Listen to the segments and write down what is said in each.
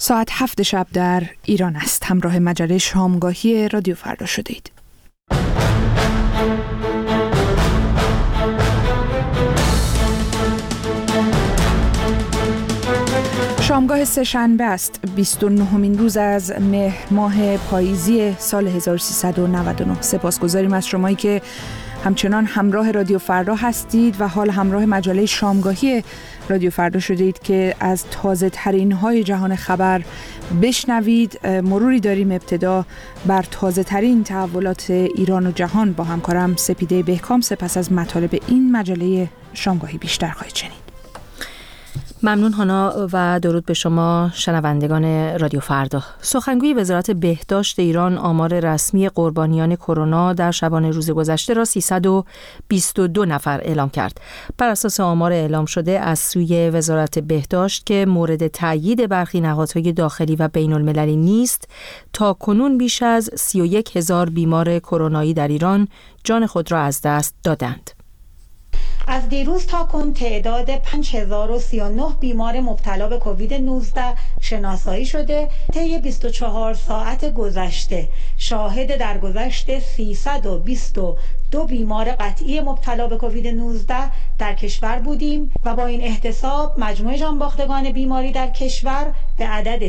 ساعت 7 شب در ایران است. همراه مجله شامگاهی رادیو فردا شدید. شامگاه سه‌شنبه است، 29مین روز از مهر ماه پاییزی سال 1399. سپاسگزاریم از شمایی که همچنان همراه رادیو فردا هستید و حال همراه مجله شامگاهی رادیو فردا شدید که از تازه ترین های جهان خبر بشنوید. مروری داریم ابتدا بر تازه ترین تحولات ایران و جهان با همکارم سپیده بهکام. سپس از مطالب این مجله شامگاهی بیشتر خواهید شنید. ممنون هانا و درود به شما شنوندگان رادیو فردا. سخنگوی وزارت بهداشت ایران آمار رسمی قربانیان کرونا در شبانه روز گذشته را 322 نفر اعلام کرد. بر اساس آمار اعلام شده از سوی وزارت بهداشت که مورد تأیید برخی نهادهای داخلی و بین المللی نیست، تا کنون بیش از 31,000 بیمار کرونایی در ایران جان خود را از دست دادند. از دیروز تا کنون تعداد 5039 بیمار مبتلا به کووید 19 شناسایی شده. طی 24 ساعت گذشته شاهد درگذشت 322 بیمار قطعی مبتلا به کووید 19 در کشور بودیم و با این احتساب مجموع جانباختگان بیماری در کشور به عدد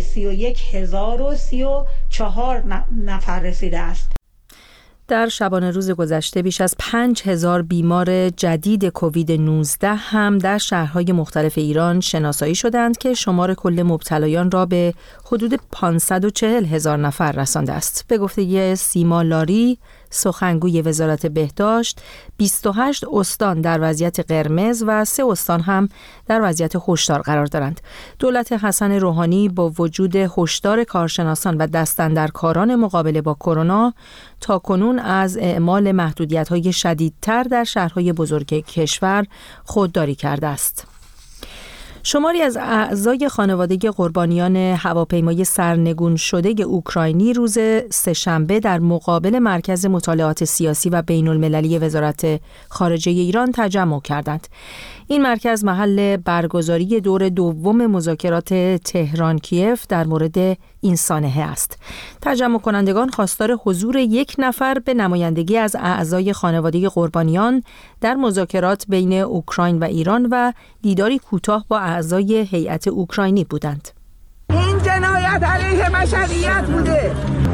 31034 نفر رسیده است. در شبانه روز گذشته بیش از 5,000 بیمار جدید کووید 19 هم در شهرهای مختلف ایران شناسایی شدند که شمار کل مبتلایان را به حدود 540,000 نفر رسانده است. به گفته سیما لاری، سخنگوی وزارت بهداشت، 28 استان در وضعیت قرمز و 3 استان هم در وضعیت هشدار قرار دارند. دولت حسن روحانی با وجود هشدار کارشناسان و دستاندرکاران مقابله با کرونا تا کنون از اعمال محدودیت‌های شدیدتر در شهرهای بزرگ کشور خودداری کرده است. شماری از اعضای خانواده قربانیان هواپیمای سرنگون شده اوکراینی روز سه‌شنبه در مقابل مرکز مطالعات سیاسی و بین المللی وزارت خارجه ایران تجمع کردند. این مرکز محل برگزاری دور دوم مذاکرات تهران کیف در مورد این سانحه است. تجمع کنندگان خواستار حضور 1 نفر به نمایندگی از اعضای خانواده قربانیان در مذاکرات بین اوکراین و ایران و دیداری کوتاه با اعضای هیئت اوکراینی بودند. این جنایت علیه بشریت بوده.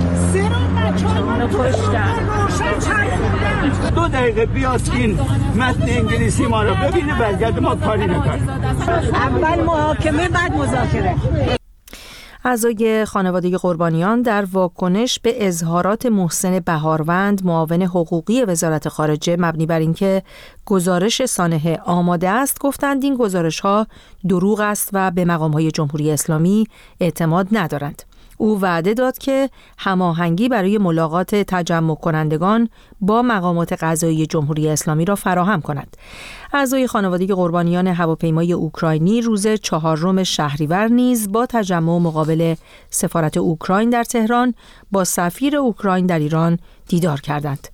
2 دقیقه بیاسکین متن انگلیسی ما رو ببینه، برگرد ما کاری نکنیم. اول محاکمه بعد مذاکره. اعضای خانواده قربانیان در واکنش به اظهارات محسن بهاروند، معاون حقوقی وزارت خارجه، مبنی بر اینکه گزارش سانحه آماده است، گفتند این گزارش‌ها دروغ است و به مقام‌های جمهوری اسلامی اعتماد ندارند. او وعده داد که هماهنگی برای ملاقات تجمع کنندگان با مقامات قضایی جمهوری اسلامی را فراهم کند. اعضای خانواده قربانیان هواپیمای اوکراینی روز 4 شهریور نیز با تجمع مقابل سفارت اوکراین در تهران با سفیر اوکراین در ایران دیدار کردند.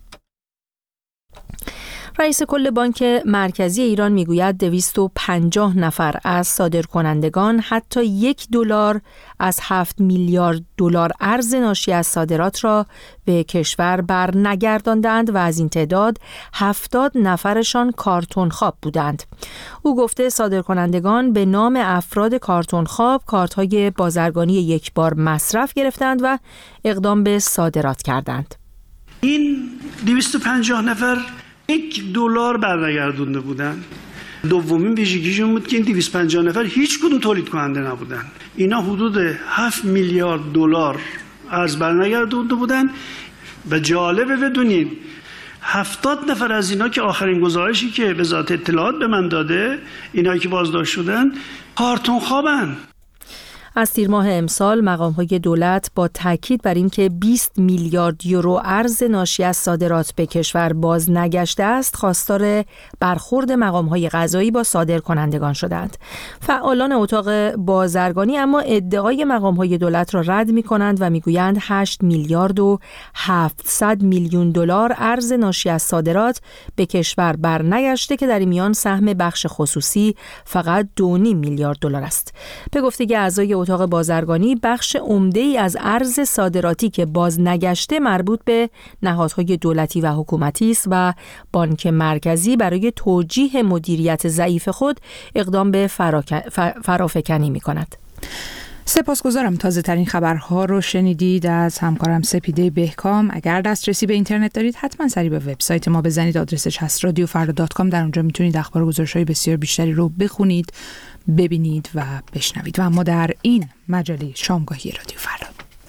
رئیس کل بانک مرکزی ایران میگوید 250 نفر از صادرکنندگان حتی $1 از 7 میلیارد دلار ارز ناشی از صادرات را به کشور بر نگرداندند و از این تعداد 70 نفرشان کارتون خواب بودند. او گفته صادرکنندگان به نام افراد کارتون خواب کارت‌های بازرگانی یک بار مصرف گرفتند و اقدام به صادرات کردند. این 250 نفر $1 برنگردونده بودن. دومین ویژگیشون بود که این 250 نفر هیچ کدوم تولید کننده نبودن. اینا حدود 7 میلیارد دلار ارز برنگردونده بودن و جالبه بدونید 70 نفر از اینا که آخرین گزارشی که وزارت اطلاعات به من داده، اینایی که بازداشت شدن کارتون خوابن. از تیر ماه امسال مقام‌های دولت با تاکید بر اینکه 20 میلیارد یورو ارز ناشی از صادرات به کشور باز نگشته است، خواستار برخورد مقام‌های قضایی با صادرکنندگان شدند. فعالان اتاق بازرگانی اما ادعای مقام‌های دولت را رد می‌کنند و می‌گویند 8 میلیارد و 700 میلیون دلار ارز ناشی از صادرات به کشور برنگشته که در این میان سهم بخش خصوصی فقط 2.5 میلیارد دلار است. به گفته اعضای اتاق بازرگانی بخش عمده‌ای از ارز صادراتی که باز نگشته مربوط به نهادهای دولتی و حکومتی است و بانک مرکزی برای توجیه مدیریت ضعیف خود اقدام به فرافکنی می‌کند. سپاسگزارم. تازه ترین خبرها رو شنیدید از همکارم سپیده بهکام. اگر دسترسی به اینترنت دارید حتما سری به وبسایت ما بزنید. آدرسش هست radiofarda.com. در اونجا میتونید اخبار و گزارش‌های بسیار بیشتری رو بخونید، ببینید و بشنوید. و اما در این مجله شامگاهی رادیو فردا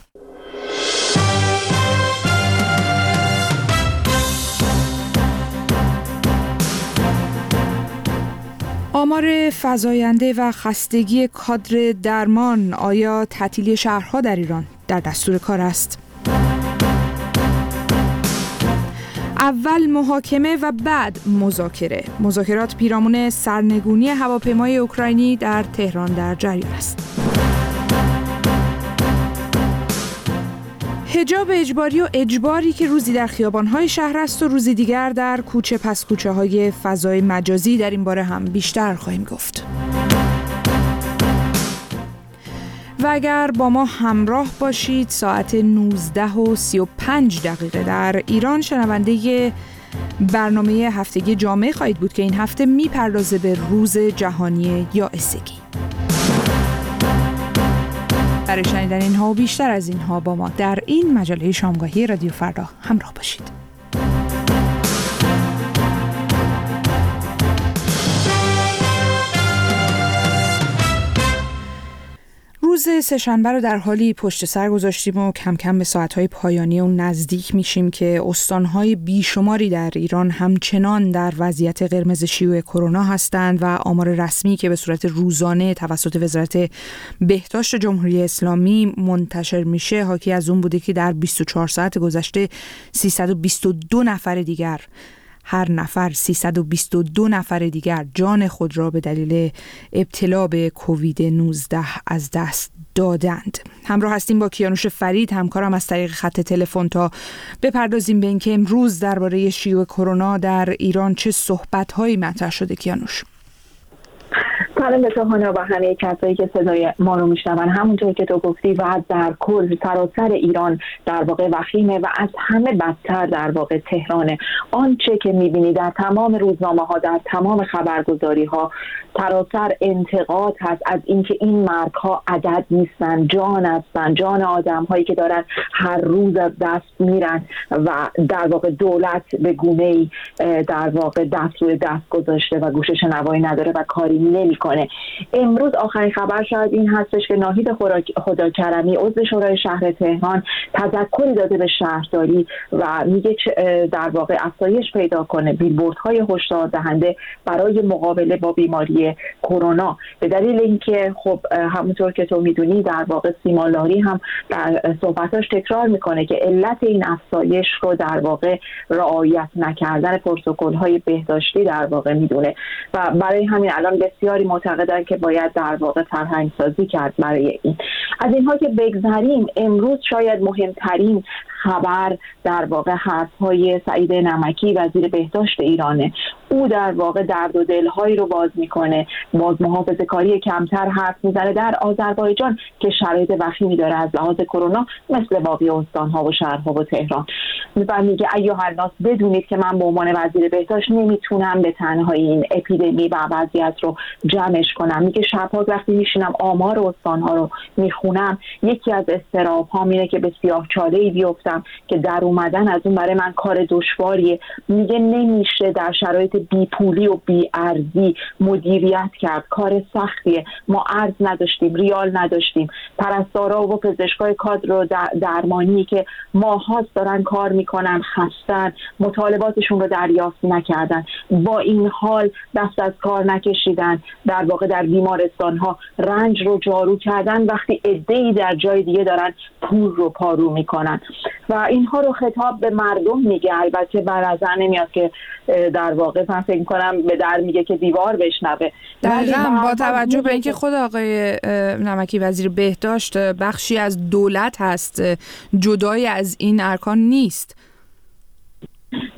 آمار فزاینده و خستگی کادر درمان. آیا تعطیلی شهرها در ایران در دستور کار است؟ اول محاکمه و بعد مذاکره. مذاکرات پیرامون سرنگونی هواپیمای اوکراینی در تهران در جریان است. حجاب اجباری و اجباری که روزی در خیابان‌های شهر است و روزی دیگر در کوچه پس کوچه‌های فضای مجازی. در این باره هم بیشتر خواهیم گفت. و اگر با ما همراه باشید ساعت 19:35 در ایران شنونده برنامه هفتگی جامعه خواهید بود که این هفته میپردازه به روز جهانی یائسگی. برای شنیدن اینها و بیشتر از اینها با ما در این مجله شامگاهی رادیو فردا همراه باشید. روز سه‌شنبه رو در حالی پشت سر گذاشتیم و کم کم به ساعت‌های پایانی اون نزدیک میشیم که استان‌های بیشماری در ایران همچنان در وضعیت قرمز شیوع کرونا هستند و آمار رسمی که به صورت روزانه توسط وزارت بهداشت جمهوری اسلامی منتشر میشه حاکی از اون بوده که در 24 ساعت گذشته 322 نفر دیگر، هر نفر 322 نفر دیگر جان خود را به دلیل ابتلا به کووید 19 از دست دادند. همراه هستیم با کیانوش فرید همکارم از طریق خط تلفن تا بپردازیم به اینکه امروز درباره شیوع کرونا در ایران چه صحبت‌هایی مطرح شده. کیانوش. سلام به شما و همه کسایی که صدای ما رو میشنون. همونطور که تو گفتی و در کل سراسر ایران در واقع وخیمه و از همه بدتر در واقع تهرانه. آنچه که میبینی در تمام روزنامه‌ها، در تمام خبرگزاری‌ها سراسر انتقاد هست از اینکه این مرگ‌ها عدد نیستن، جان هستن، جان آدم‌هایی که دارن هر روز از دست میرن و در واقع دولت به گونه‌ای در واقع دست روی دست گذاشته و گوش شنوایی نداره و کاری نمی‌کنه. امروز آخرین خبر شاید این هستش که ناهید خداکرمی عضو شورای شهر تهران تذکری داده به شهرداری و میگه در واقع افزایش پیدا کنه بیلبوردهای هشدار دهنده برای مقابله با بیماری کرونا، به دلیل اینکه خب همونطور که تو میدونی در واقع سیما لاری هم در صحبتاش تکرار میکنه که علت این افزایش رو در واقع رعایت نکردن پروتکل‌های بهداشتی در واقع میدونه و برای همین الان بسیاری معتقدن که باید در واقع فرهنگ سازی کرد برای این. از اینها که بگذریم، امروز شاید مهمترین خبر در واقع حرف‌های سعید نمکی وزیر بهداشت ایرانه. او در واقع درد و دل‌هایی رو باز میکنه، باز محافظه‌کاری کمتر حرف میزنه در آذربایجان که شرایط وخیمی داره از لحاظ کرونا مثل باقی استان‌ها و شهرها و تهران. و میگه ایها الناس بدونید که من به عنوان وزیر بهداشت نمیتونم به تنهایی این اپیدمی و وضعیت رو جمعش کنم. میگه شب‌ها وقتی میشینم آمار استان‌ها رو میخونم یکی از اضطراب‌هام اینه که به سیاه‌چاله‌ای بیفتم که در اومدن از اون برای من کار دشواریه. میگه نمیشه در شرایط بیپولی و بی‌ارزی مدیریت کرد، کار سختیه. ما ارز نداشتیم، ریال نداشتیم، پرستارا و پزشکای کادر درمانی که ماهاست دارن کار میکنن خستن، مطالباتشون رو دریافت نکردن، با این حال دست از کار نکشیدن، در واقع در بیمارستان‌ها رنج رو جارو کردن وقتی عده‌ای در جای دیگه دارن پول رو پارو میکنن و اینها رو خطاب به مردم میگه. البته بر نظر نمیاد که در واقع من فکر کنم به در میگه که دیوار بشنوه. دقیقاً با توجه به اینکه خود آقای نمکی وزیر بهداشت بخشی از دولت هست، جدای از این ارکان نیست.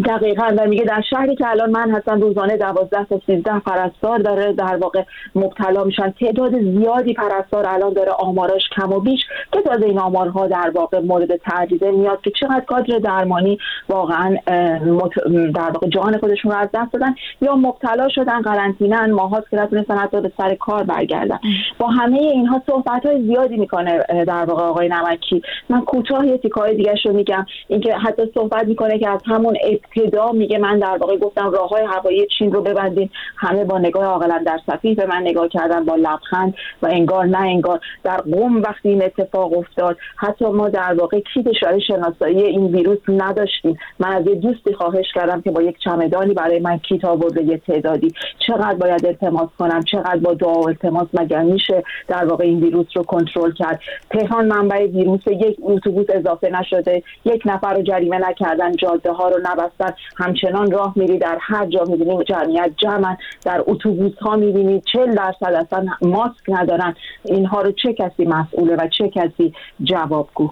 دقیقاً. و میگه در شهری که الان من هستم روزانه 12 تا 13 پرستار داره در واقع مبتلا میشن. تعداد زیادی پرستار الان داره، آمارش کم و بیش که تازه این آمارها در واقع مورد تعریض میاد که چقدر کادر درمانی واقعاً در واقع جان خودشون رو از دست دادن یا مبتلا شدن، قرنطینه‌ان، ماهاست که نتونستن حتی به سر کار برگردن. با همه اینها صحبت‌های زیادی میکنه در واقع آقای نمکی. من کوتاه یه تیکای دیگه‌شو میگم، اینکه حتی صحبت میکنه که از همون ابتدا میگه من در واقع گفتم راههای هوایی چین رو ببندین، همه با نگاه عاقلانه در صفیح به من نگاه کردن با لبخند و انگار نه انگار. در قم وقتی این اتفاق افتاد حتی ما در واقع کیت شناسایی این ویروس نداشتیم. من از یه دوستی خواهش کردم که با یک چمدانی برای من کیت آورده یه تعدادی. چقدر باید التماس کنم، چقدر با دعا و التماس مگر میشه در واقع این ویروس رو کنترل کرد؟ تهران منبع ویروس، یک اتوبوس اضافه نشده، یک نفر رو جریمه نکردن، جاده ها رو نبستن، همچنان راه میری در هر جا میبینیم جمعیت جمعن، در اتوبوس ها میبینید 40% اصلا ماسک ندارن. اینها رو چه کسی مسئوله و چه کسی جوابگو؟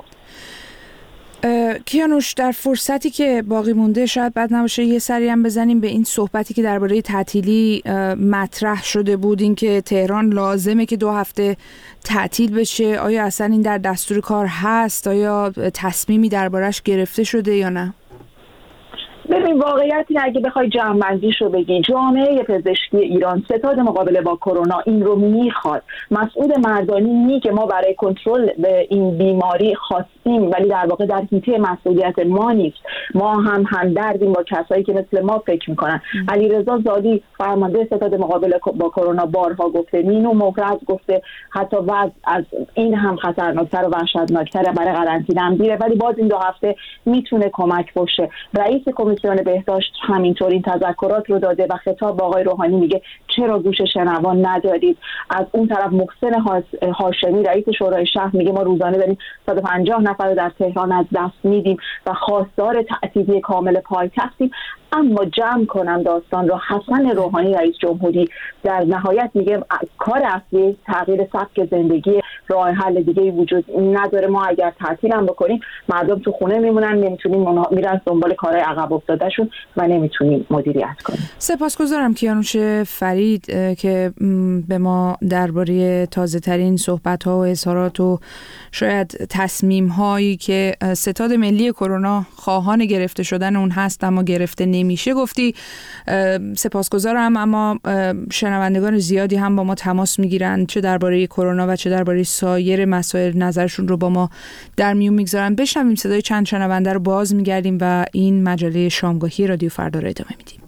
کیانوش، در فرصتی که باقی مونده شاید بد نباشه یه سری هم بزنیم به این صحبتی که درباره تعطیلی مطرح شده بود، این که تهران لازمه که 2 هفته تعطیل بشه. آیا اصلا این در دستور کار هست؟ آیا تصمیمی دربارش گرفته شده یا نه؟ ببین واقعیت اینه اگه بخوای جمع‌بندیشو بگی، جامعه پزشکی ایران ستاد مقابله با کرونا این رو میخواد. مسعود مردانی میگه ما برای کنترل به این بیماری خواستیم ولی در واقع در حیطه مسئولیت ما نیست. ما هم همدردیم با کسایی که مثل ما فکر میکنن. علیرضا زادی فرمانده ستاد مقابله با کرونا بارها گفته، مینو مقرض گفته حتی وضع از این هم خطرناکتر و وحشتناکتر برای قرنطینه هم دیره، ولی باز این 2 هفته میتونه کمک باشه. رئیس کمیسیون بهداشت همینطور این تذکرات رو داده و خطاب با آقای روحانی میگه چرا گوش شنوان ندارید. از اون طرف محسن هاشمی رئیس شورای شهر میگه ما روزانه داریم 150 نفر رو در تهران از دست میدیم و خواستار تعطیلی کامل پایتختیم. اما جمع کنم داستان رو، حسن روحانی رئیس جمهوری در نهایت میگه کار اصلی تغییر سبک زندگی، راه حل دیگه وجود نداره. ما اگر تعطیل هم بکنیم مردم تو خونه میمونن، نمیتونیم میرن دنبال کارهای عقب افتادهشون و نمیتونیم مدیریت کنیم. سپاسگزارم کیانوش فرید که به ما درباره تازه ترین صحبت ها و اظهارات و شاید تصمیم هایی که ستاد ملی کرونا خواهان گرفته شدن اون هست اما گرفته نمیشه گفتی. سپاسگزارم. اما شنوندگان زیادی هم با ما تماس میگیرن، چه درباره کرونا و چه درباره سایر مسائل نظرشون رو با ما در میون میگذارن. بشنویم صدای چند شنونده رو، باز میگردیم و این مجله شامگاهی رادیو فردا رو ادامه میدیم.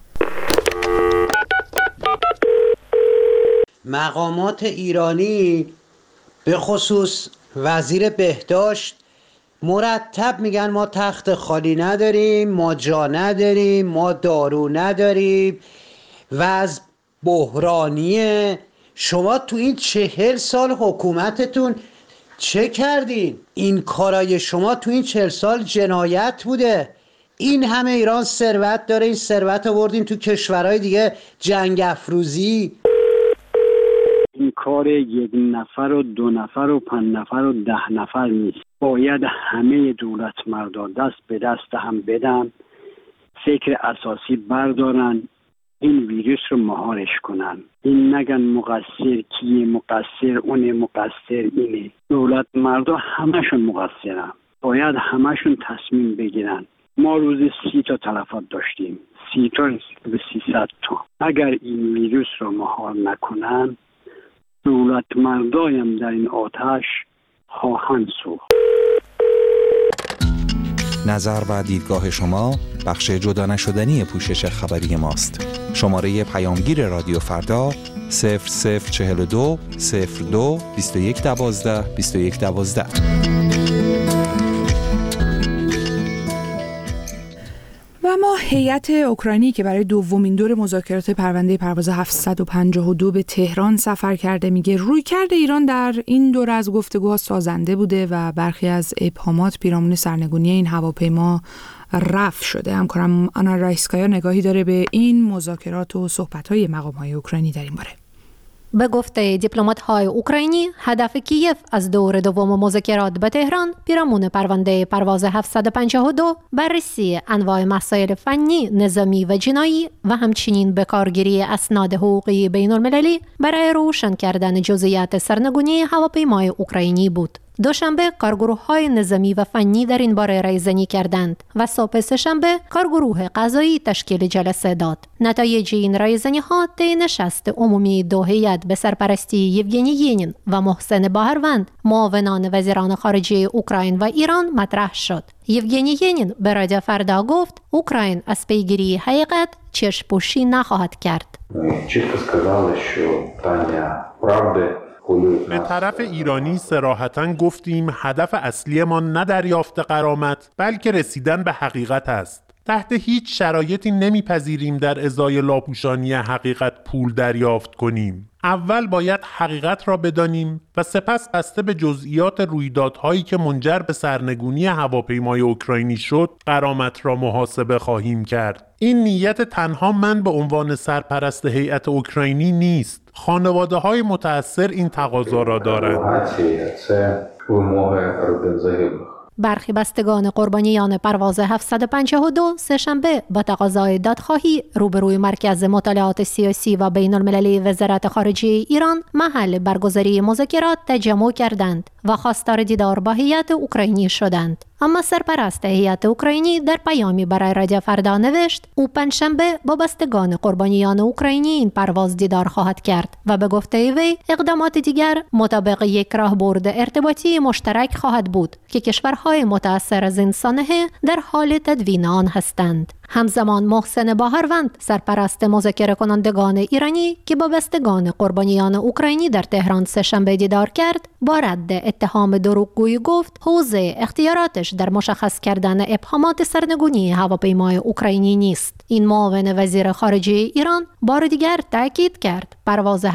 مقامات ایرانی به خصوص وزیر بهداشت مرتب میگن ما تخت خالی نداریم، ما جا نداریم، ما دارو نداریم، وضع بحرانیه. شما تو این 40 سال حکومتتون چه کردین؟ این کارای شما تو این 40 سال جنایت بوده. این همه ایران ثروت داره، این ثروت آوردین تو کشورهای دیگه جنگ افروزی. این کار 1 نفر و 2 نفر و 5 نفر و 10 نفر نیست. باید همه دولت مردان دست به دست هم بدن، فکر اساسی بردارن، این ویروس رو مهارش کنن. این نگن مقصر کیه، مقصر اونه، مقصر اینه. دولت مردا همشون مقصرن، باید همشون تصمیم بگیرن. ما روز 30 تا تلفات داشتیم، 30 تا به 300 تا. اگر این ویروس رو مهار نکنن دولت مردایم در این آتش خواهند سوخت. نظر و دیدگاه شما بخش جدا نشدنی پوشش خبری ماست. شماره پیامگیر رادیو فردا 0042 02 2112 2112. و ما هیئت اوکراینی که برای دومین دور مذاکرات پرونده پرواز 752 به تهران سفر کرده میگه رویکرد ایران در این دور از گفتگوها سازنده بوده و برخی از ابهامات پیرامون سرنگونی این هواپیما رفع شده. همکارم آنا رایسکایا نگاهی داره به این مذاکرات و صحبت‌های مقام‌های اوکراینی در این باره. به گفته دیپلمات‌های اوکراینی، هدف کیف از دور دوم مذاکرات به تهران پیرامون پرونده پرواز 752 بررسی انواع مسائل فنی، نظامی و جنایی و همچنین به کارگیری اسناد حقوقی بین‌المللی برای روشن کردن جزئیات سرنگونی هواپیمای اوکراینی بود. دوشنبه کارگروه‌های نظامی و فنی در این باره رایزنی کردند و صبح سه‌شنبه کارگروه قضایی تشکیل جلسه داد. نتایج این رایزنی‌ها طی نشست عمومی دو هیئت به سرپرستی یوگنی ینین و محسن باهروند، معاونان وزیران خارجه اوکراین و ایران مطرح شد. یوگنی ینین به رادیو فردا گفت اوکراین از پیگیری حقیقت چشم‌پوشی نخواهد کرد. به طرف ایرانی صراحتاً گفتیم هدف اصلی ما نه دریافت غرامت بلکه رسیدن به حقیقت است. تحت هیچ شرایطی نمیپذیریم در ازای لاپوشانی حقیقت پول دریافت کنیم. اول باید حقیقت را بدانیم و سپس بسته به جزئیات رویدادهایی که منجر به سرنگونی هواپیمای اوکراینی شد غرامت را محاسبه خواهیم کرد. این نیت تنها من به عنوان سرپرست هیئت اوکراینی نیست. خانواده‌های متأثر این تقاضا را دارند. برخی بستگان قربانیان پرواز 752 سه‌شنبه با تقاضای دادخواهی روبروی مرکز مطالعات سیاسی و بین‌المللی وزارت خارجه ایران محل برگزاری مذاکرات تجمع کردند و خواستار دیدار با هیئت اوکراینی شدند. اما سرپرست هیئت اوکراینی در پیامی برای رادیو فردا نوشت او پنجشنبه با بستگان قربانیان اوکراینی این پرواز دیدار خواهد کرد و به گفته وی اقدامات دیگر مطابق یک راهبرد ارتباطی مشترک خواهد بود که کشورهای متأثر از این سانحه در حال تدوین آن هستند. همزمان محسن باهروند سرپرست مذاکره کنندگان ایرانی که با بستگان قربانیان اوکراینی در تهران سه‌شنبه دیدار کرد با رد اتهام دروغگویی گفت حوزه اختیاراتش در مشخص کردن ابهامات سرنگونی هواپیمای اوکراینی نیست. این معاون وزیر خارجه ایران بار دیگر تاکید کرد پرواز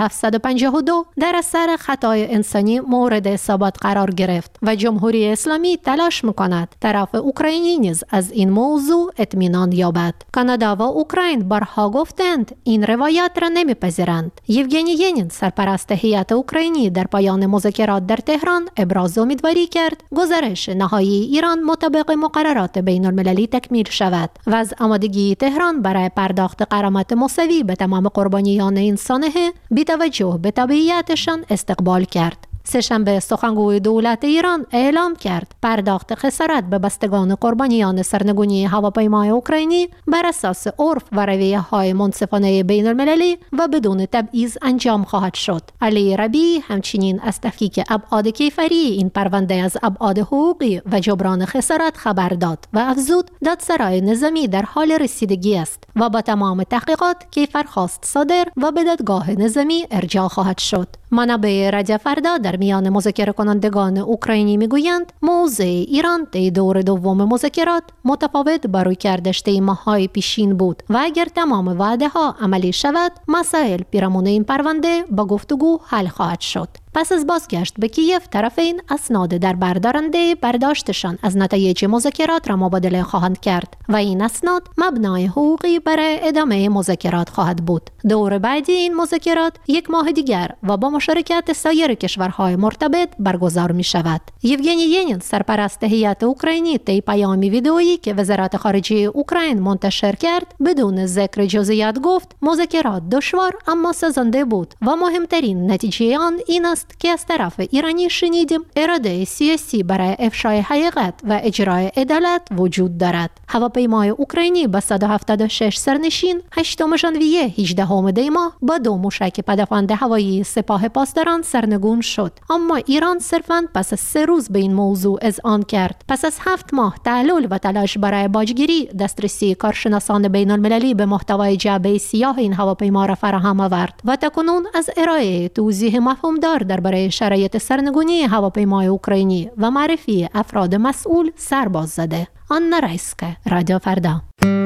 752 در اثر خطای انسانی مورد اصابت قرار گرفت و جمهوری اسلامی تلاش می‌کند طرف اوکراینی نیز از این موضوع اطمینان یابد. کانادا و اوکراین بارها گفتند این روایت را نمی‌پذیرند. یوگنی ینین سرپرست هیئت اوکراینی در پایان مذاکرات در تهران ابراز امیدواری کرد گزارش نهایی ایران مطابق مقررات بین‌المللی تکمیل شود و از آمادگی تهران برای پرداخت غرامت مساوی به تمام قربانیان این سانحه بی توجه به تبعیتشان استقبال کرد. سه‌شنبه سخنگوی دولت ایران اعلام کرد پرداخت خسارت به بستگان قربانیان سرنگونی هواپیمای اوکراینی بر اساس عرف و رویه‌های منصفانه بین‌المللی و بدون تبعیض انجام خواهد شد. علی ربیعی همچنین از تفکیک ابعاد کیفری این پرونده از ابعاد حقوقی و جبران خسارت خبر داد و افزود دادسرای نظامی در حال رسیدگی است و با تمام تحقیقات کیفرخواست صادر و به دادگاه نظامی ارجاع خواهد شد. منابع رادیو فردا در میان مذاکره کنندگان اوکراینی میگویند موضع ایران طی دور دوم مذاکرات متفاوت با رویکردش طی ماه‌های پیشین بود و اگر تمام وعده‌ها عملی شود مسائل پیرامون این پرونده با گفتگو حل خواهد شد. پس از بازگشت به کیف طرفین اسناد در بردارنده برداشتشان از نتایج مذاکرات را مبادله خواهند کرد و این اسناد مبنای حقوقی برای ادامه مذاکرات خواهد بود. دور بعدی این مذاکرات یک ماه دیگر و با مشارکت سایر کشورهای مرتبط برگزار می شود. یوگنی ینین سرپرست هیئت اوکراینی طی پیامی ویدئویی که وزارت خارجه اوکراین منتشر کرد بدون ذکر جزئیات گفت مذاکرات دشوار اما سازنده بود و مهمترین نتیجه آن این است که از طرف ایرانی شنیدیم اراده سیاسی برای افشای حقیقت و اجرای عدالت وجود دارد. هواپیمای اوکراینی با 176 سرنشین 8 ژانویه 18 دی ماه با 2 موشک پدافند هوایی سپاه پاسداران سرنگون شد. اما ایران صرفاً پس از 3 روز به این موضوع اذعان کرد. پس از 7 ماه تعلل و تلاش برای باجگیری دسترسی کارشناسان بین‌المللی به محتوای جعبه سیاه این هواپیما را فراهم آورد و تاکنون از ارائه توضیح مفهومدار درباره شرایط سرنگونی هواپیمای اوکراینی و معرفی افراد مسئول سر باز زده. آنا رایسکه، رادیو فردا.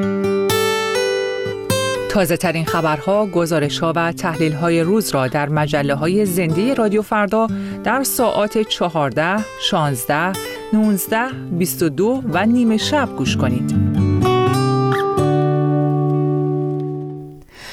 تازه ترین خبرها، گزارش‌ها و تحلیل‌های روز را در مجله‌های زنده رادیو فردا در ساعات 14، 16، 19، 22 و نیم شب گوش کنید.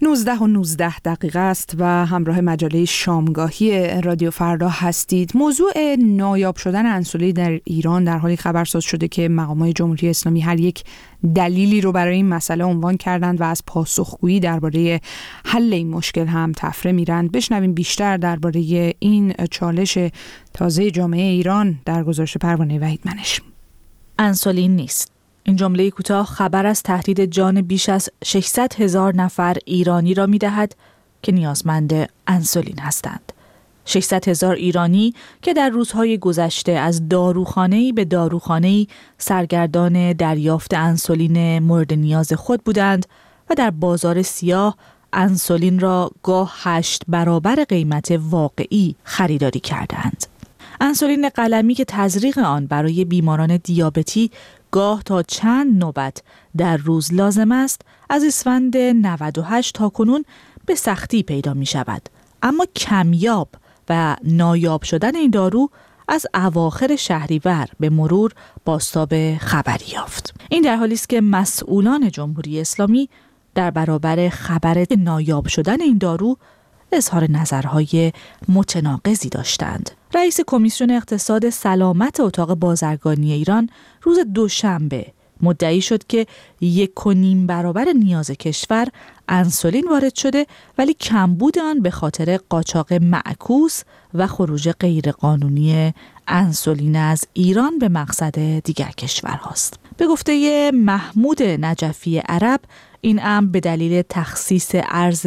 19:19 است و همراه مجله شامگاهی رادیو فردا هستید. موضوع نایاب شدن انسولین در ایران در حالی خبرساز شده که مقامات جمهوری اسلامی هر یک دلیلی رو برای این مسئله عنوان کردند و از پاسخگویی درباره حل این مشکل هم تفره میرند. بشنویم بیشتر درباره این چالش تازه جامعه ایران در گزارش پروانه وحیدمنش. انسولین نیست. این جمله کوتاه خبر از تهدید جان بیش از 600,000 نفر ایرانی را می‌دهد که نیازمند انسولین هستند. 600,000 ایرانی که در روزهای گذشته از داروخانه‌ای به داروخانه‌ای سرگردان دریافت انسولین مورد نیاز خود بودند و در بازار سیاه انسولین را گاه 8 برابر قیمت واقعی خریداری کردند. انسولین قلمی که تزریق آن برای بیماران دیابتی گاه تا چند نوبت در روز لازم است، از اسفند 98 تا کنون به سختی پیدا می شود. اما کمیاب و نایاب شدن این دارو از اواخر شهریور به مرور بازتاب خبری یافت. این در حالی است که مسئولان جمهوری اسلامی در برابر خبر نایاب شدن این دارو اظهار نظرهای متناقضی داشتند. رئیس کمیسیون اقتصاد سلامت اتاق بازرگانی ایران روز دوشنبه مدعی شد که 1.5 برابر نیاز کشور انسولین وارد شده، ولی کمبود آن به خاطر قاچاق معکوس و خروج غیرقانونی انسولین از ایران به مقصد دیگر کشورهاست. به گفته محمود نجفی عرب، این امر به دلیل تخصیص ارز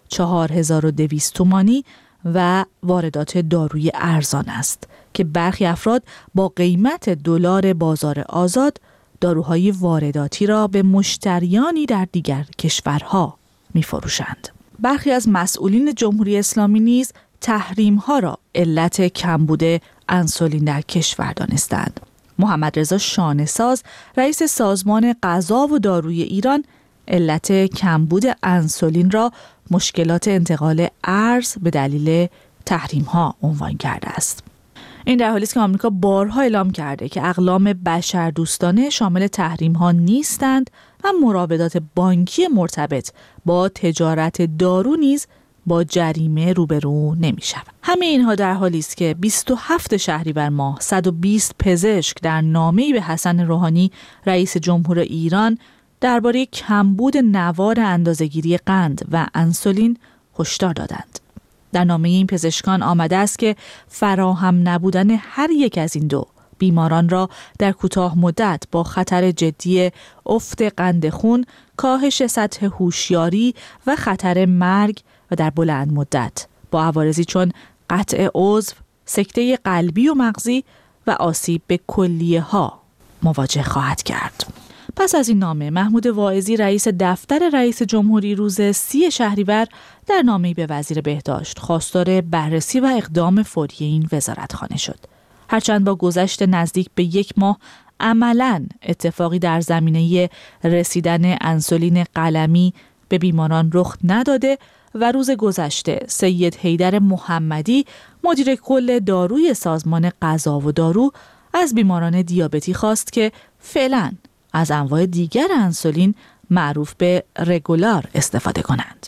4200 تومانی و واردات داروی ارزان است که برخی افراد با قیمت دلار بازار آزاد داروهای وارداتی را به مشتریانی در دیگر کشورها می‌فروشند. برخی از مسئولین جمهوری اسلامی نیز تحریم‌ها را علت کمبود انسولین در کشور دانستند. محمد رضا شانه‌ساز، رئیس سازمان غذا و داروی ایران، علت کمبود انسولین را مشکلات انتقال ارز به دلیل تحریم‌ها عنوان کرده است. این در حالی است که آمریکا بارها اعلام کرده که اقلام بشردوستانه شامل تحریم‌ها نیستند و مراودات بانکی مرتبط با تجارت دارو نیز با جریمه روبرو نمی‌شود. همه اینها در حالی است که 27 شهریور ماه 120 پزشک در نامه‌ای به حسن روحانی رئیس جمهور ایران درباره کمبود نوار اندازه‌گیری قند و انسولین هشدار دادند. در نامه این پزشکان آمده است که فراهم نبودن هر یک از این دو بیماران را در کوتاه مدت با خطر جدی افت قند خون، کاهش سطح هوشیاری و خطر مرگ و در بلند مدت با عوارضی چون قطع عضو، سکته قلبی و مغزی و آسیب به کلیه‌ها مواجه خواهد کرد. پس از این نامه، محمود واعظی رئیس دفتر رئیس جمهوری روز 30 شهریور در نامه‌ای به وزیر بهداشت خواستار بررسی و اقدام فوری این وزارتخانه شد. هرچند با گذشت نزدیک به 1 ماه عملاً اتفاقی در زمینه رسیدن انسولین قلمی به بیماران رخ نداده و روز گذشته سید حیدر محمدی مدیر کل داروی سازمان غذا و دارو از بیماران دیابتی خواست که فعلاً از انواع دیگر انسولین معروف به رگولار استفاده کنند.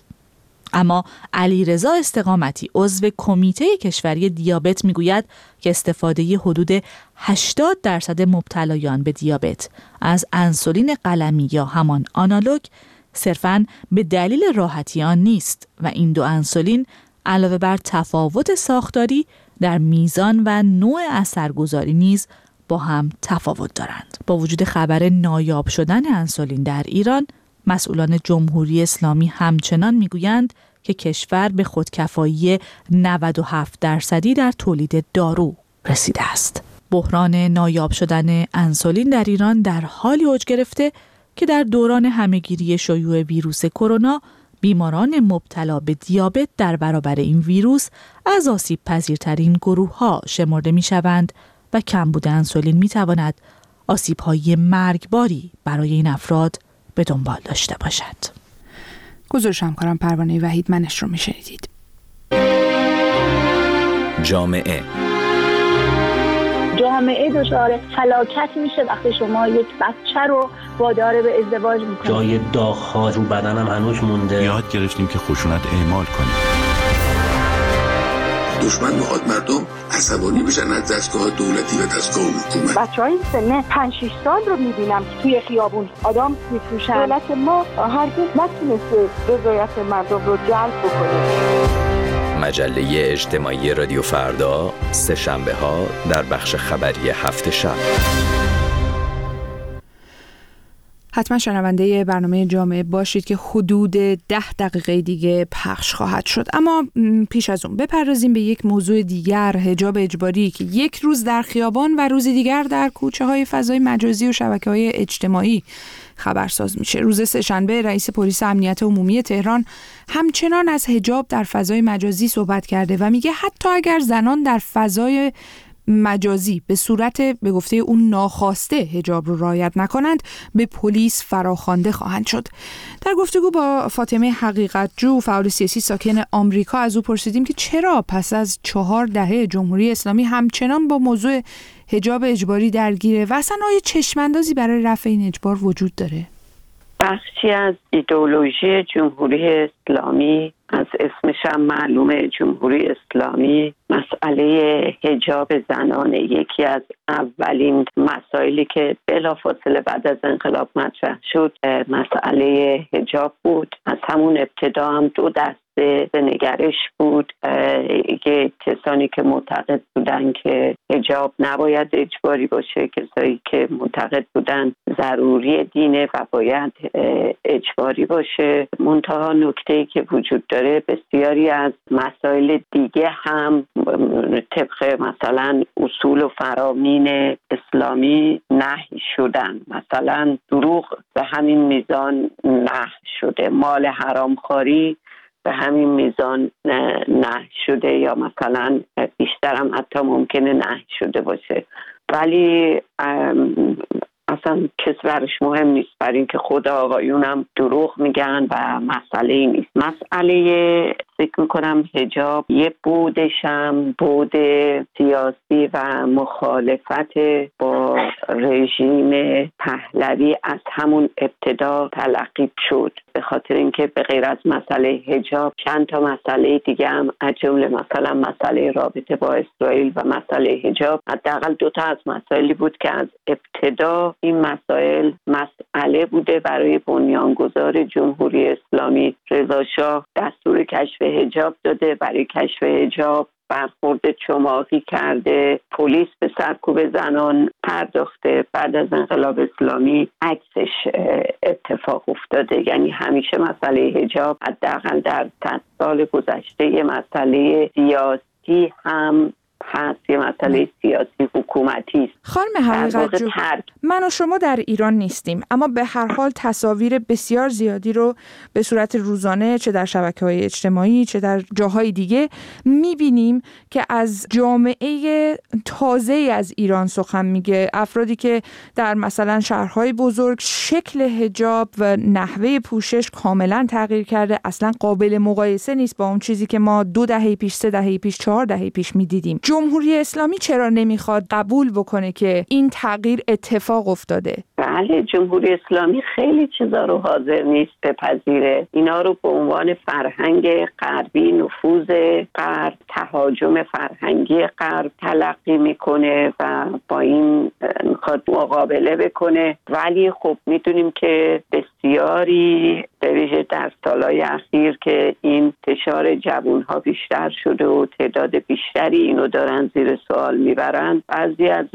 اما علیرضا استقامتی عضو کمیته کشوری دیابت میگوید که استفاده حدود 80% مبتلایان به دیابت از انسولین قلمی یا همان آنالوگ صرفاً به دلیل راحتی آن نیست و این دو انسولین علاوه بر تفاوت ساختاری در میزان و نوع اثرگذاری نیز با هم تفاوت دارند. با وجود خبر نایاب شدن انسولین در ایران، مسئولان جمهوری اسلامی همچنان میگویند که کشور به خودکفایی 97% در تولید دارو رسیده است. بحران نایاب شدن انسولین در ایران در حالی اوج گرفته که در دوران همهگیری شیوع ویروس کرونا، بیماران مبتلا به دیابت در برابر این ویروس از آسیب پذیرترین گروه‌ها شمرده می‌شوند و کمبود انسولین می‌تواند آسیب‌های مرگباری برای این افراد به دنبال داشته باشد. گزارش همکارم پروانه وحیدمنش رو می‌شنیدید. جامعه جامعه دچار فلاکت میشه وقتی شما یک بچه رو وادار به ازدواج میکنید. جای داغ‌ها رو بدنم هنوز مونده. یاد گرفتیم که خشونت اعمال کنیم. دشمن میخواد مردم عصبانی بشن از دستگاه دولتی و دستگاه حکومت. بچهای سن 5-6 سال رو میبینم که توی خیابون آدم میفروشن. دولت ما هرگز نتونسته رضایت مردم رو جلب بکنه. مجله اجتماعی رادیو فردا سه شنبه ها در بخش خبری هفت شب. حتما شنونده برنامه جامعه باشید که حدود 10 دقیقه دیگه پخش خواهد شد. اما پیش از اون بپردازیم به یک موضوع دیگر، حجاب اجباری که یک روز در خیابان و روز دیگر در کوچه های فضای مجازی و شبکه های اجتماعی خبرساز میشه. روز سه‌شنبه رئیس پلیس امنیت عمومی تهران همچنان از حجاب در فضای مجازی صحبت کرده و میگه حتی اگر زنان در فضای مجازی به صورت به گفته اون ناخواسته حجاب رو رعایت نکنند به پلیس فراخوانده خواهند شد. در گفتگو با فاطمه حقیقتجو فعال سیاسی ساکن آمریکا از او پرسیدیم که چرا پس از 4 دهه جمهوری اسلامی همچنان با موضوع حجاب اجباری درگیره و اصلا آیا چشم‌اندازی برای رفع این اجبار وجود داره؟ بخشی از ایدئولوژی جمهوری اسلامی، از اسمش هم معلومه جمهوری اسلامی، مسئله حجاب زنانه. یکی از اولین مسائلی که بلافاصله بعد از انقلاب مطرح شد مسئله حجاب بود. از همون ابتدا هم 2 دسته به نگرش بود. که کسانی که معتقد بودن که حجاب نباید اجباری باشه، کسانی که معتقد بودن ضروری دینه و باید اجباری باشه. منتها نکته‌ای که وجود داره بسیاری از مسائل دیگه هم طبق مثلا اصول و فرامین اسلامی نهی شدن. مثلا دروغ به همین میزان نهی شده، مال حرامخواری به همین میزان نهی شده، یا مثلا بیشتر هم حتی ممکنه نهی شده باشه، ولی اصلا کس برش مهم نیست، برای اینکه خود آقایون هم دروغ میگن و مسئله ای نیست. مسئله فکر میکنم حجاب یه بودشم بود سیاسی و مخالفت با رژیم پهلوی از همون ابتدا تلقی شد، به خاطر اینکه به غیر از مسئله حجاب چند تا مسئله دیگه هم از جمله مثلا مسئله رابطه با اسرائیل و مسئله حجاب، حداقل 2 تا از مسائلی بود که از ابتدا این مسئله بوده برای بنیانگذار جمهوری اسلامی. رضا شاه دستور کشف حجاب داده، برای کشف حجاب برخورد چماقی کرده، پلیس به سرکوب زنان پرداخته. بعد از انقلاب اسلامی عکسش اتفاق افتاده. یعنی همیشه مسئله حجاب حداقل در 100 سال گذشته یه مسئله سیاسی هم هست، یه مسئله سیاسی حکومتی است. خانم حقیقتجو، من و شما در ایران نیستیم، اما به هر حال تصاویر بسیار زیادی رو به صورت روزانه چه در شبکه‌های اجتماعی چه در جاهای دیگه می‌بینیم که از جامعه تازه‌ای از ایران سخن میگه. افرادی که در مثلا شهرهای بزرگ شکل حجاب و نحوه پوشش کاملا تغییر کرده، اصلا قابل مقایسه نیست با اون چیزی که ما 2 دهه پیش، 3 دهه پیش، 4 دهه پیش می‌دیدیم. جمهوری اسلامی چرا نمیخواد قبول بکنه که این تغییر اتفاق افتاده؟ بله، جمهوری اسلامی خیلی چیزا رو حاضر نیست بپذیره. اینا رو به عنوان فرهنگ غربی، نفوذ غرب، تهاجم فرهنگی غرب تلقی میکنه و با این میخواد مقابله بکنه. ولی خب میدونیم که بسیاری به ویژه در سالهای اخیر که این انتشار جوانها بیشتر شده و تعداد بیشتری اینو دارن زیر سوال میبرن، بعضی از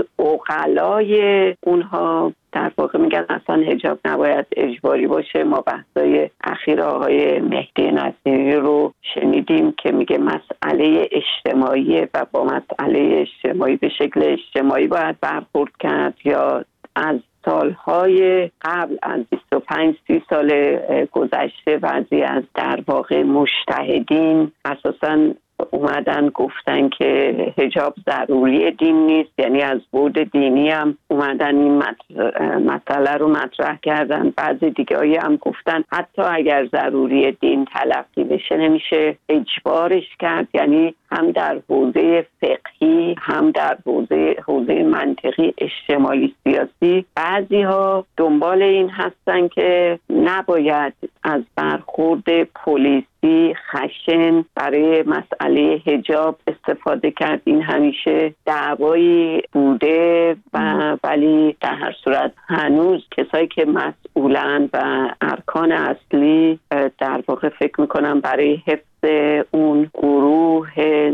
عقلای اونها در واقع میگن اصلا حجاب نباید اجباری باشه. ما بحثای اخیر آقای مهدی نصیری رو شنیدیم که میگه مسئله اجتماعی و با مسئله اجتماعی به شکل اجتماعی باید برخورد کرد، یا از سالهای قبل، از 25-30 سال گذشته، بعضی از در واقع مجتهدین اساساً اومدن گفتن که حجاب ضروری دین نیست، یعنی از بعد دینی هم اومدن این مسئله رو مطرح کردن. بعضی دیگه‌ای هم گفتن حتی اگر ضروری دین تلقی بشه نمیشه اجبارش کرد، یعنی هم در حوزه فقهی، هم در حوزه منطقی، اجتماعی، سیاسی، بعضی ها دنبال این هستن که نباید از برخورد پلیسی خشن برای مسئله حجاب استفاده کرد. این همیشه دعوایی بوده ولی در هر صورت هنوز کسایی که مسئولن و ارکان اصلی در واقع فکر میکنم برای حفظ اون گروه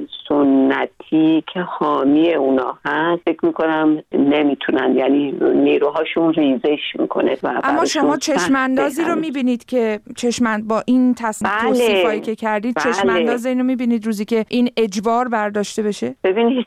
سنتی که حامی اونا هست فکر میکنم نمیتونن، یعنی نیروهاشون ریزش میکنه. اما شما چشماندازی رو میبینید که با این توصیفایی که کردید چشمانداز اینو میبینید روزی که این اجبار برداشته بشه؟ ببینید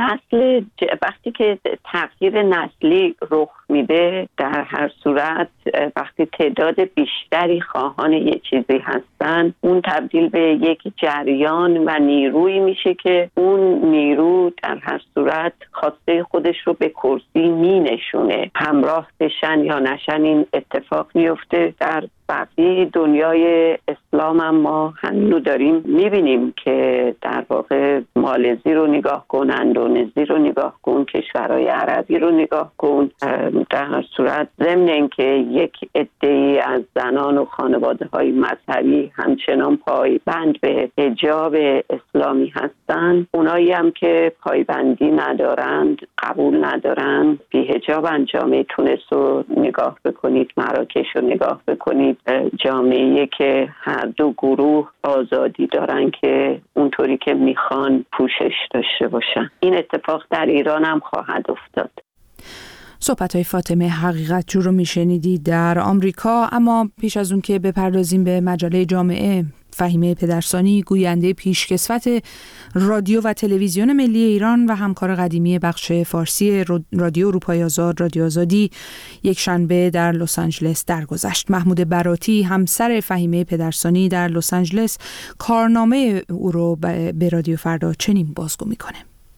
وقتی که تغییر نسلی رخ میده، در هر صورت وقتی تعداد بیشتری خواهان یه چیزی هستن، اون تبدیل به یک جریان و نیرویی میشه که اون نیرو در هر صورت خواسته خودش رو به کرسی می نشونه. همراه بشن یا نشن این اتفاق میفته. در بقیه دنیای اسلام هم ما همین رو داریم میبینیم که در واقع مالزی رو نگاه کن، اندونزی رو نگاه کن، کشورهای عربی رو نگاه کن. در هر صورت ضمن اینکه یک عده‌ای از زنان و خانواده‌های مذهبی همچنان پایبند به حجاب اسلامی هستند، اونایی هم که پایبندی ندارند، قبول ندارند، بی حجاب جامعه تونس رو نگاه بکنید، مراکش رو نگاه بکنید، جامعه‌ای که هر دو گروه آزادی دارن که اونطوری که میخوان پوشش داشته باشن. این اتفاق در ایران هم خواهد افتاد. صحبت‌های فاطمه حقیقت‌جو رو میشنیدید در آمریکا. اما پیش از اون که بپردازیم به مجله جامعه، فهیمه پدرسانی، گوینده پیشکسوت رادیو و تلویزیون ملی ایران و همکار قدیمی بخش فارسی رادیو اروپای آزاد، رادیو آزادی، یک شنبه در لس آنجلس درگذشت. محمود براتی، همسر فهیمه پدرسانی در لس آنجلس، کارنامه او رو به رادیو فردا چنین بازگو میکنه.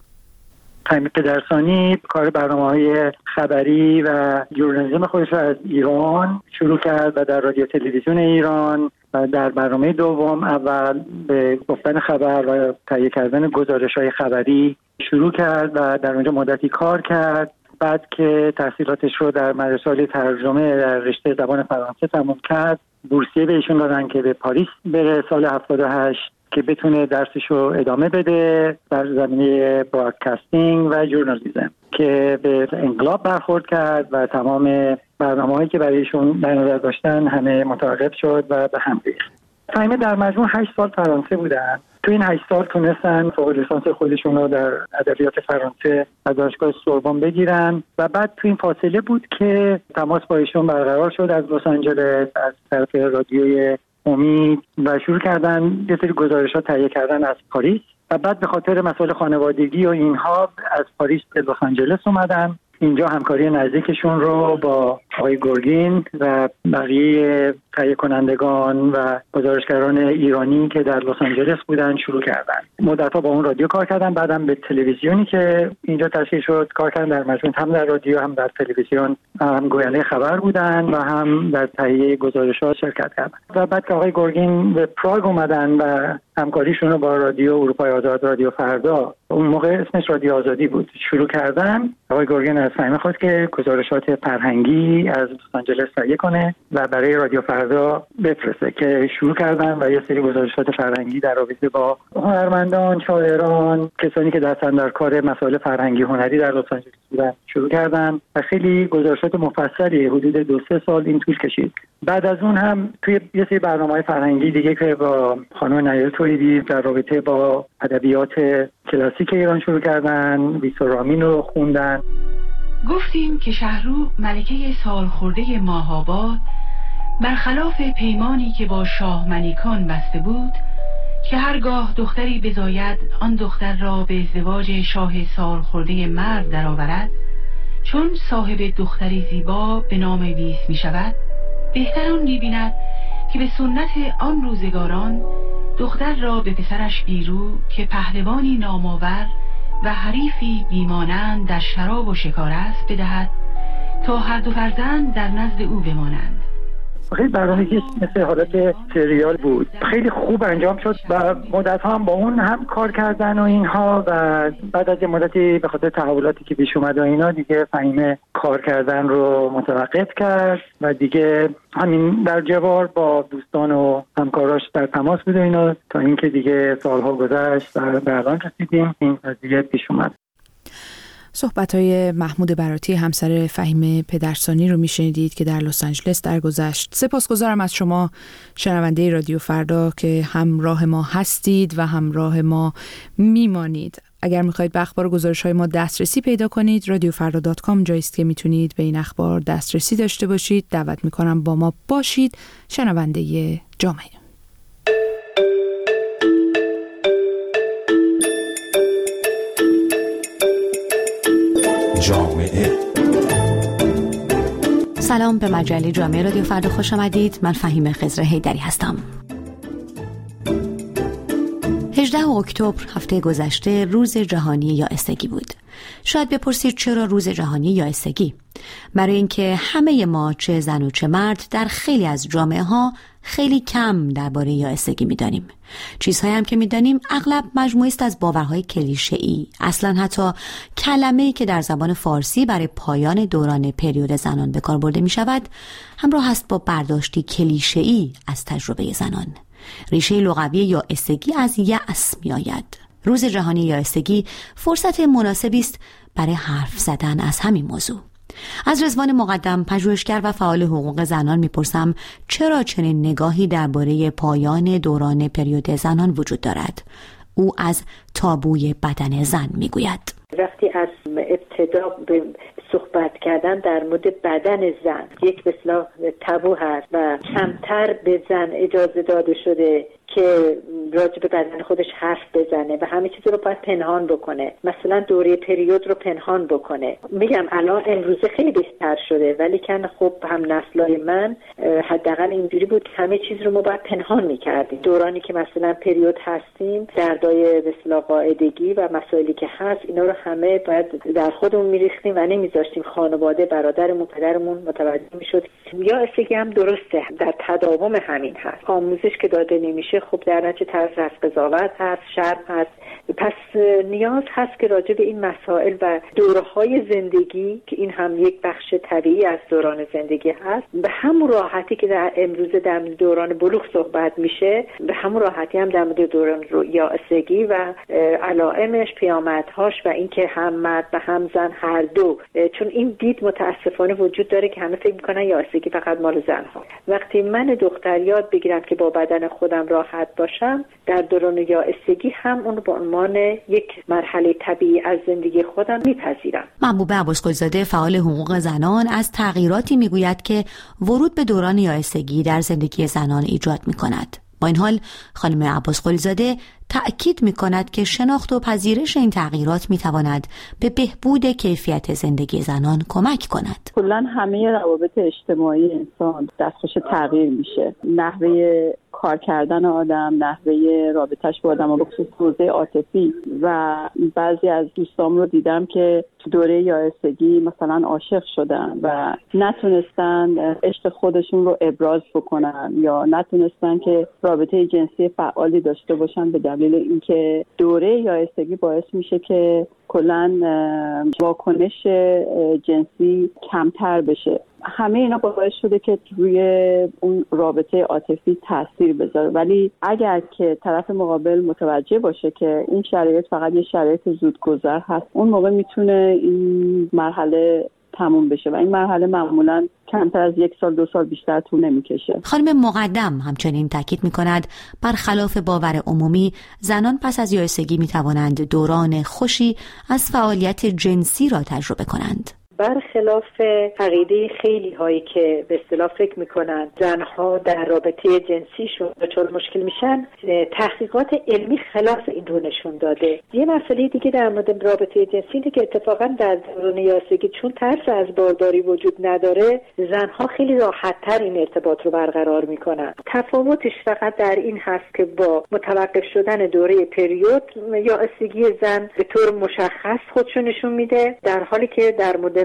فهیمه پدرسانی کار برنامه‌های خبری و ژورنالیسم خودش از ایران شروع کرد و در رادیو تلویزیون ایران و در برنامه دوم اول به گفتن خبر و تهیه کردن گزارش‌های خبری شروع کرد و در اونجا مدتی کار کرد. بعد که تحصیلاتش رو در مدرسه ترجمه در رشته زبان فرانسه تمام کرد، بورسیه به ایشون دادن که به پاریس بره سال 78 که بتونه درسش رو ادامه بده در زمینه براڈکاستینگ و ژورنالیسم، که به انقلاب برخورد کرد و تمام برنامه‌هایی که برایشون در نظر داشتن همه متوقف شد و به هم ریخت. فهیمه در مجموع 8 سال فرانسه بودن. تو این 8 سال تونستن فوق لیسانس خودشون رو در ادبیات فرانسه از دانشگاه سوربن بگیرن و بعد تو این فاصله بود که تماس با ایشون برقرار شد از لس آنجلس از طرف رادیوی امید و شروع کردن یه سری گزارشات تهیه کردن از پاریس و بعد به خاطر مسائل خانوادگی و اینها از پاریس به لس آنجلس اومدن. اینجا همکاری نزدیکشون رو با آقای گورگین و بقیه تهیه کنندگان و گزارشگران ایرانی که در لس آنجلس بودن شروع کردن. مدت‌ها با اون رادیو کار کردن، بعدم به تلویزیونی که اینجا تشکیل شد کار کردن. در مجموع هم در رادیو هم در تلویزیون هم گوینده خبر بودن و هم در تهیه گزارشات شرکت کردن. و بعد که آقای گورگین به پراگ اومدن و همکاریشون رو با رادیو اروپای آزاد، رادیو فردا، اون موقع اسمش رادیو آزادی بود، شروع کردن. آقای گورگین از فهیمه خواست که گزارشات فرهنگی از لس آنجلس تهیه کنه و برای رادیو فردا بفرسته، که شروع کردن و یه سری گزارشات فرهنگی در رابطه با هنرمندان، شاعران، کسانی که دستن در کار مسائل فرهنگی هنری در لس آنجلس بودن شروع کردن و خیلی گزارشات مفصلی حدود 2-3 سال این طول کشید. بعد از اون هم توی یه سری برنامه‌های فرهنگی دیگه که با خانم نایل توحیدی در رابطه با ادبیات کلاسیک ایران شروع کردن، ویسا رامین رو خوندن. گفتیم که شهرو ملکه سالخورده ماه‌آباد برخلاف پیمانی که با شاه ملیکان بسته بود که هرگاه دختری بزاید آن دختر را به ازدواج شاه سالخورده مرد درآورد، چون صاحب دختری زیبا به نام ویس می شود، بهتر آن می بیند که به سنت آن روزگاران دختر را به پسرش بیرو که پهلوانی نامآور و حریفی بیمانند در شراب و شکار است بدهد تا هر دو فرزند در نزد او بمانند. خیلی برنامه‌ریزی مثل حالت سریال بود، خیلی خوب انجام شد و مدت‌ها هم با اون هم کار کردن و اینها و بعد از مدتی به خاطر تحولاتی که پیش اومد و اینا دیگه فهیم کار کردن رو متوقف کرد و دیگه همین در جوار با دوستان و همکاراش در تماس بود و اینا تا اینکه دیگه سالها گذشت و به الان رسیدیم این قضیه پیش اومد. صحبت‌های محمود براتی همسر فهیم پدرسانی رو میشنیدید که در لس آنجلس درگذشت. سپاسگزارم از شما شنونده رادیو فردا که همراه ما هستید و همراه ما میمانید. اگر میخواید به اخبار و گزارش‌های ما دسترسی پیدا کنید radiofarda.com جایی است که میتونید به این اخبار دسترسی داشته باشید. دعوت میکنم با ما باشید. شنونده جامعه سلام، به مجله جامعه رادیو فردا خوش آمدید. من فهیم خضر حیدری هستم. 18 اکتبر هفته گذشته روز جهانی یائسگی بود. شاید بپرسید چرا روز جهانی یائسگی؟ برای اینکه همه ما چه زن و چه مرد در خیلی از جامعه ها خیلی کم درباره یائسگی می‌دانیم. چیزهایی هم که می‌دانیم اغلب مجموعی است از باورهای کلیشه‌ای. اصلاً حتی کلمه‌ای که در زبان فارسی برای پایان دوران پریود زنان به کار برده می‌شود همراه است با برداشتی کلیشه‌ای از تجربه زنان. ریشه لغوی یائسگی از یأس می‌آید. روز جهانی یائسگی فرصت مناسبی است برای حرف زدن از همین موضوع. از رضوان مقدم، پژوهشگر و فعال حقوق زنان میپرسم چرا چنین نگاهی درباره پایان دوران پریود زنان وجود دارد. او از تابوی بدن زن میگوید. وقتی از ابتدا به صحبت کردن در مورد بدن زن یک به اصطلاح تابو هست و کمتر به زن اجازه داده شده که راجع به بدن خودش حرف بزنه و همه چیز رو باید پنهان بکنه، مثلا دوره پریود رو پنهان بکنه. میگم الان امروزه خیلی بهتر شده، ولی که خب هم نسلای من حداقل اینجوری بود که همه چیز رو ما باید پنهان میکردیم. دورانی که مثلا پریود هستیم، دردای به اصطلاح قاعدگی و مسائلی که هست اینا رو همه باید در خودمون میریختیم و نمیذاشتیم خانواده، برادرمون، پدرمون متوجه میشد. یائسگی هم درسته در تداوم همین هست. آموزش که داده نمیشه خب در نتیجه طرز از قضاوت هست، شرم هست. پس نیاز هست که راجع به این مسائل و دوره‌های زندگی که این هم یک بخش طبیعی از دوران زندگی هست، به همون راحتی که در امروزه در دوران بلوغ صحبت میشه، به همون راحتی هم در مورد دوران یائسگی و علائمش، پیامدهاش و اینکه هم مرد و هم زن هر دو، چون این دید متاسفانه وجود داره که همه فکر میکنن یائسگی فقط مال زن‌ها. وقتی من دختر یاد بگیرم که با بدن خودم راحت باشم، در دوران یائسگی هم اون به عنوان یک مرحله طبیعی از زندگی خودم میپذیرم. محبوبه عباسقلی‌زاده، فعال حقوق زنان، از تغییراتی میگوید که ورود به دوران یائسگی در زندگی زنان ایجاد میکند. با این حال خانم عباسقلی‌زاده تأکید می‌کند که شناخت و پذیرش این تغییرات می‌تواند به بهبود کیفیت زندگی زنان کمک کند. کلاً همه روابط اجتماعی انسان دستخوش تغییر میشه. نحوه کار کردن آدم، نحوه رابطه‌اش با آدم، به خصوص حوزه عاطفی، و بعضی از دوستام رو دیدم که تو دوره یائسگی مثلا عاشق شدن و نتونستن عشق خودشون رو ابراز بکنن یا نتونستن که رابطه جنسی فعالی داشته باشن به دلیل اینکه دوره یائسگی باعث میشه که کلاً واکنش جنسی کمتر بشه. همه اینا باعث شده که روی اون رابطه عاطفی تاثیر بذاره، ولی اگر که طرف مقابل متوجه باشه که این شرایط فقط یه شرایط زودگذر هست، اون موقع میتونه این مرحله تموم بشه و این مرحله معمولاً کمتر از 1 سال 2 سال بیشتر طول نمیکشه. خانم مقدم همچنین تاکید میکند برخلاف باور عمومی، زنان پس از یائسگی میتوانند دوران خوشی از فعالیت جنسی را تجربه کنند. برخلاف عقیده خیلی هایی که به اصطلاح فکر میکنن زنها در رابطه جنسیشون دچار مشکل میشن، تحقیقات علمی خلاف این رو نشون داده. یه مسئله دیگه در مورد رابطه جنسی اینه که اتفاقا در دوران یائسگی چون ترس از بارداری وجود نداره، زنها خیلی راحت‌تر این ارتباط رو برقرار میکنن. تفاوتش فقط در این هست که با متوقف شدن دوره پریود، یائسگی زن به طور مشخص خودشو نشون میده، در حالی که در مورد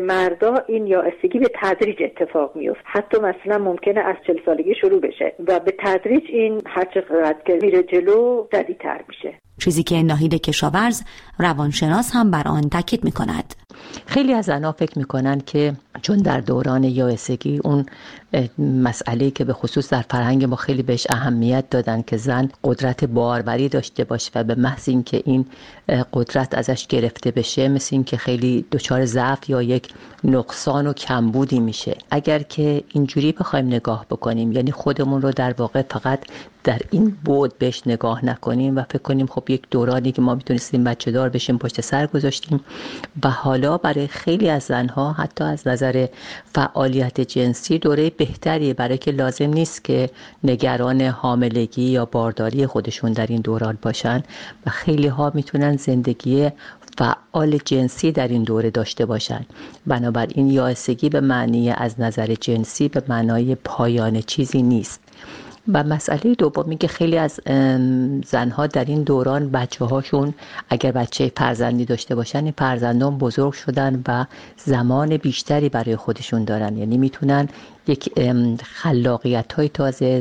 مردا این یائسگی به تدریج اتفاق میفته. حتی مثلا ممکنه از 40 سالگی شروع بشه و به تدریج این هر چقدر که میره جلو شدیدتر میشه. چیزی که ناهید کشاورز روانشناس هم بر آن تاکید میکند. خیلی از زنها فکر میکنن که چون در دوران یائسگی اون مسئله‌ای که به خصوص در فرهنگ ما خیلی بهش اهمیت دادن که زن قدرت باروری داشته باشه و به محض اینکه این قدرت ازش گرفته بشه مثل این که خیلی دچار ضعف یا یک نقصان و کمبودی میشه. اگر که اینجوری بخوایم نگاه بکنیم، یعنی خودمون رو در واقع فقط در این بعد بهش نگاه نکنیم و فکر کنیم خب یک دورانی که ما میتونستیم بچه دار بشیم پشت سر گذاشتیم و حالا برای خیلی از زنها حتی از نظر فعالیت جنسی دوره بهتریه، برای که لازم نیست که نگران حاملگی یا بارداری خودشون در این دوران باشن و خیلی ها میتونن زندگی فعال جنسی در این دوره داشته باشن. بنابراین یائسگی به معنی از نظر جنسی به معنای پایان چیزی نیست. و مسئله دومی که خیلی از زنها در این دوران بچه هاشون اگر بچه فرزندی داشته باشن، این فرزندان بزرگ شدن و زمان بیشتری برای خودشون دارن، یعنی میتونن یک خلاقیت های تازه،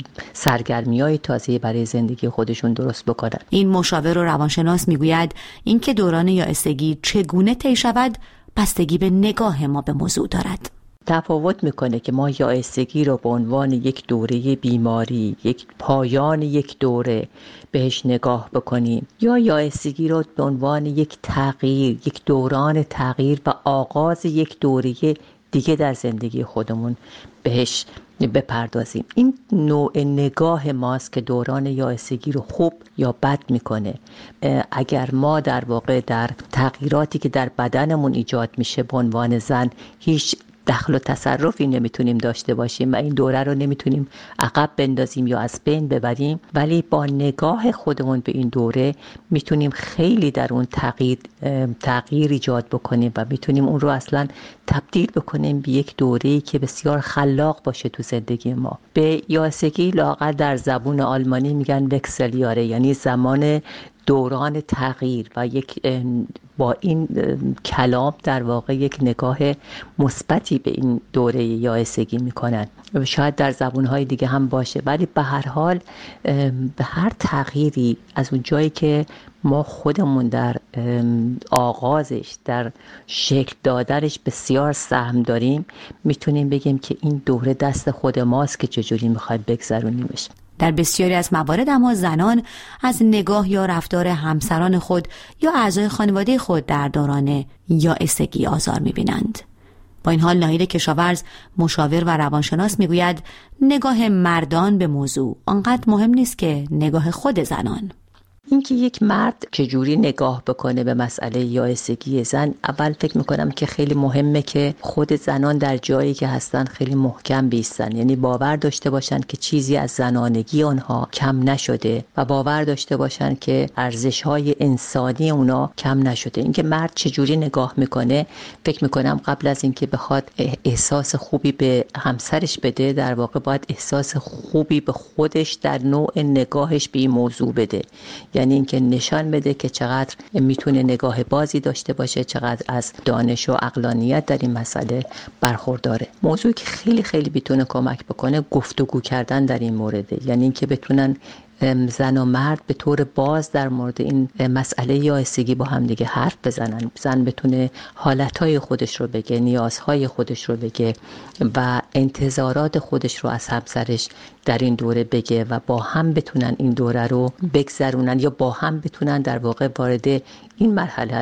سرگرمی های تازه برای زندگی خودشون درست بکنن. این مشاور و روانشناس میگوید اینکه دوران یائسگی چگونه طی شود بستگی به نگاه ما به موضوع دارد. تفاوت میکنه که ما یائسگی رو به عنوان یک دوره بیماری، یک پایان یک دوره بهش نگاه بکنیم یا یائسگی رو به عنوان یک تغییر، یک دوران تغییر و آغاز یک دوره دیگه در زندگی خودمون بهش بپردازیم. این نوع نگاه ماست که دوران یائسگی رو خوب یا بد میکنه. اگر ما در واقع در تغییراتی که در بدنمون ایجاد میشه به عنوان زن هیچ دخل و تصرفی نمیتونیم داشته باشیم و این دوره رو نمیتونیم عقب بندازیم یا از بین ببریم، ولی با نگاه خودمون به این دوره میتونیم خیلی در اون تغییر ایجاد بکنیم و میتونیم اون رو اصلا تبدیل بکنیم به یک دوره‌ای که بسیار خلاق باشه تو زندگی ما. به یائسگی لااقل در زبون آلمانی میگن وکسلیاره، یعنی زمان دوران تغییر و یک با این کلام در واقع یک نگاه مثبتی به این دوره یائسگی میکنن. شاید در زبونهای دیگه هم باشه، ولی به هر حال به هر تغییری از اون جایی که ما خودمون در آغازش، در شکل دادنش بسیار سهم داریم، میتونیم بگیم که این دوره دست خود ماست که چجوری میخوایم بگذرونیمش. در بسیاری از موارد اما زنان از نگاه یا رفتار همسران خود یا اعضای خانواده خود در دوران یائسگی آزار می‌بینند. با این حال ناهید کشاورز مشاور و روانشناس میگوید نگاه مردان به موضوع آنقدر مهم نیست که نگاه خود زنان. اینکه یک مرد چجوری نگاه بکنه به مسئله یائسگی زن، اول فکر میکنم که خیلی مهمه که خود زنان در جایی که هستن خیلی محکم بیستن، یعنی باور داشته باشن که چیزی از زنانگی آنها کم نشده و باور داشته باشن که ارزش‌های انسانی اونا کم نشده. اینکه مرد چجوری نگاه میکنه، فکر میکنم قبل از اینکه بخواد احساس خوبی به همسرش بده، در واقع باید احساس خوبی به خودش در نوع نگاهش به این موضوع بده، یعنی اینکه نشان بده که چقدر میتونه نگاه بازی داشته باشه، چقدر از دانش و عقلانیت در این مسئله برخورداره. موضوعی که خیلی خیلی میتونه کمک بکنه گفتگو کردن در این مورد، یعنی اینکه بتونن زن و مرد به طور باز در مورد این مسئله یائسگی با هم دیگه حرف بزنن. زن بتونه حالتهای خودش رو بگه، نیازهای خودش رو بگه و انتظارات خودش رو از همسرش در این دوره بگه و با هم بتونن این دوره رو بگذرونن یا با هم بتونن در واقع وارد این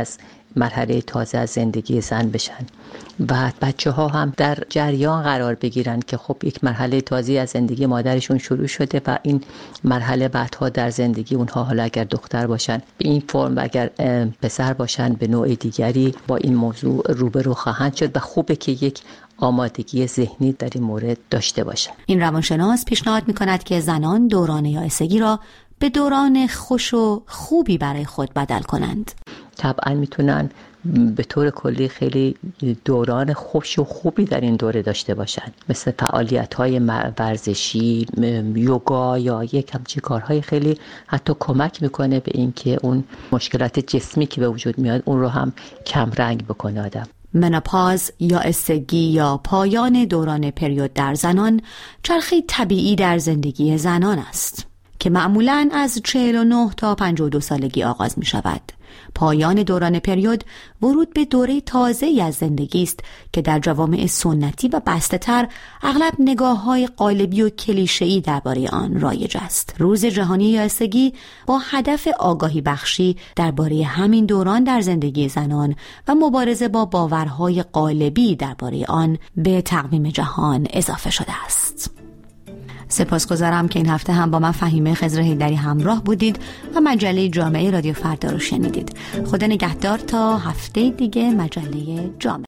مرحله تازه از زندگی زن بشن و بچه ها هم در جریان قرار بگیرن که خب یک مرحله تازه از زندگی مادرشون شروع شده و این مرحله بعدها در زندگی اونها، حالا اگر دختر باشن به این فرم و اگر پسر باشن به نوع دیگری، با این موضوع روبرو خواهند شد و خوبه که یک آمادگی ذهنی در این مورد داشته باشن. این روانشناس پیشنهاد می‌کند که زنان دوران یائسگی را به دوران خوش و خوبی برای خود بدل کنند. طبعا میتونن به طور کلی خیلی دوران خوش و خوبی در این دوره داشته باشن، مثل فعالیت‌های ورزشی، یوگا یا یک همچین کارهای خیلی حتی کمک میکنه به این که اون مشکلات جسمی که به وجود میاد اون رو هم کم رنگ بکنه آدم. منوپاز یا یائسگی یا پایان دوران پریود در زنان چرخه طبیعی در زندگی زنان است که معمولاً از 49 تا 52 سالگی آغاز می شود. پایان دوران پریود ورود به دوره تازه‌ای از زندگی است که در جوامع سنتی و بسته‌تر اغلب نگاه‌های قالبی و کلیشه‌ای درباره آن رایج است. روز جهانی یائسگی با هدف آگاهی بخشی درباره همین دوران در زندگی زنان و مبارزه با باورهای قالبی درباره آن به تقویم جهان اضافه شده است. سپاسگزارم که این هفته هم با من فهیمه خضر حیدری همراه بودید و مجله جامعه رادیو فردا رو شنیدید. خدا نگهدار تا هفته دیگه مجله جامعه.